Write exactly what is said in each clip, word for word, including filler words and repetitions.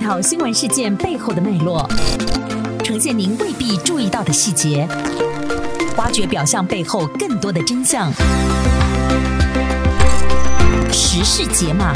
讨新闻事件背后的脉络，呈现您未必注意到的细节，挖掘表象背后更多的真相。时事解码。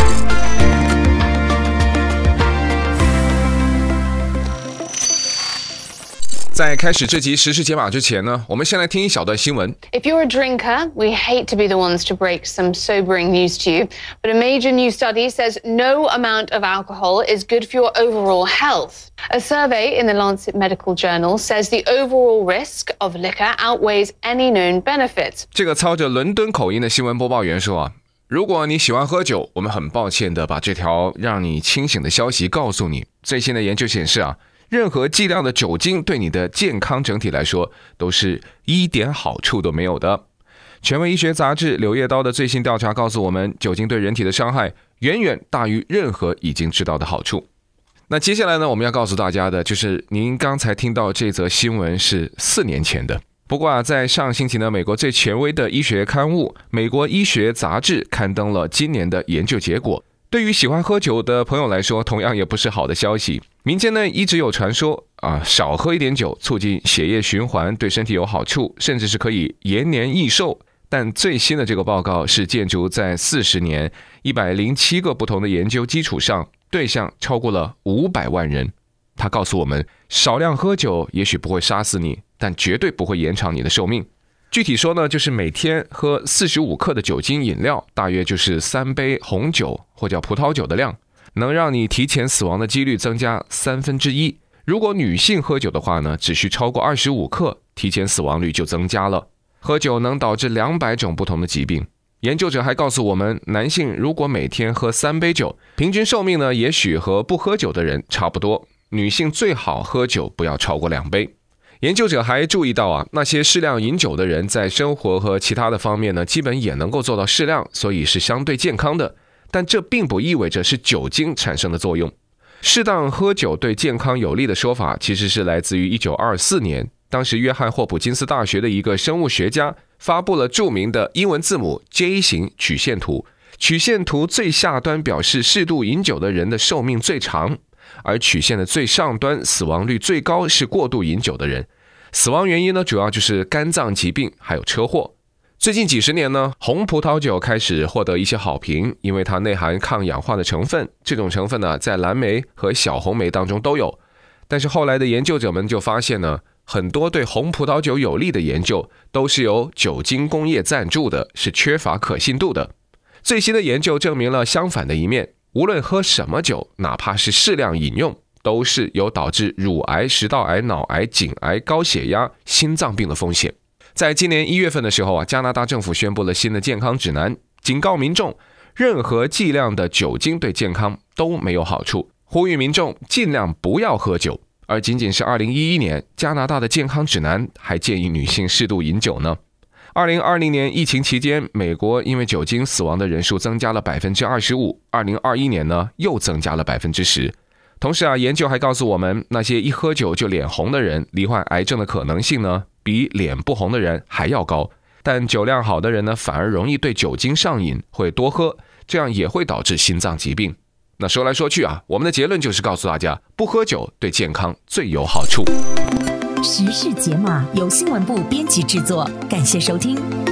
在开始这集时事解码之前呢，我们先来听一小段新闻。 If you're a drinker, we hate to be the ones to break some sobering news to you, but a major new study says no amount of alcohol is good for your overall health. A survey in the Lancet Medical Journal says the overall risk of liquor outweighs any known benefits. 这个操着伦敦口音的新闻播报员说啊，如果你喜欢喝酒，我们很抱歉的把这条让你清醒的消息告诉你。最新的研究显示啊，任何剂量的酒精对你的健康整体来说都是一点好处都没有的。权威医学杂志《柳叶刀》的最新调查告诉我们，酒精对人体的伤害远远大于任何已经知道的好处。那接下来呢，我们要告诉大家的就是您刚才听到这则新闻是四年前的。不过啊，在上星期呢，美国最权威的医学刊物《美国医学杂志》刊登了今年的研究结果。对于喜欢喝酒的朋友来说，同样也不是好的消息。民间呢一直有传说啊，少喝一点酒，促进血液循环，对身体有好处，甚至是可以延年益寿。但最新的这个报告是建筑在四十年、一百零七个不同的研究基础上，对象超过了五百万人。他告诉我们，少量喝酒也许不会杀死你，但绝对不会延长你的寿命。具体说呢，就是每天喝四十五克的酒精饮料，大约就是三杯红酒或叫葡萄酒的量，能让你提前死亡的几率增加三分之一。如果女性喝酒的话呢，只需超过二十五克，提前死亡率就增加了。喝酒能导致两百种不同的疾病。研究者还告诉我们，男性如果每天喝三杯酒，平均寿命呢，也许和不喝酒的人差不多。女性最好喝酒不要超过两杯。研究者还注意到啊，那些适量饮酒的人在生活和其他的方面呢，基本也能够做到适量，所以是相对健康的。但这并不意味着是酒精产生的作用。适当喝酒对健康有利的说法，其实是来自于一九二四年，当时约翰霍普金斯大学的一个生物学家发布了著名的英文字母 J 型曲线图。曲线图最下端表示适度饮酒的人的寿命最长，而曲线的最上端死亡率最高是过度饮酒的人。死亡原因呢，主要就是肝脏疾病还有车祸。最近几十年呢，红葡萄酒开始获得一些好评，因为它内含抗氧化的成分，这种成分呢，在蓝莓和小红莓当中都有。但是后来的研究者们就发现呢，很多对红葡萄酒有利的研究都是由酒精工业赞助的，是缺乏可信度的。最新的研究证明了相反的一面，无论喝什么酒，哪怕是适量饮用，都是有导致乳癌、食道癌、脑癌、颈癌、高血压、心脏病的风险。在今年一月份的时候啊，加拿大政府宣布了新的健康指南，警告民众，任何剂量的酒精对健康都没有好处，呼吁民众尽量不要喝酒。而仅仅是二零一一年，加拿大的健康指南还建议女性适度饮酒呢。二零二零年疫情期间，美国因为酒精死亡的人数增加了 百分之二十五， 二零二一年呢又增加了 百分之十。同时啊，研究还告诉我们，那些一喝酒就脸红的人，罹患癌症的可能性呢，比脸不红的人还要高。但酒量好的人呢，反而容易对酒精上瘾，会多喝，这样也会导致心脏疾病。那说来说去啊，我们的结论就是告诉大家，不喝酒对健康最有好处。 时事解码由新闻部编辑制作，感谢收听。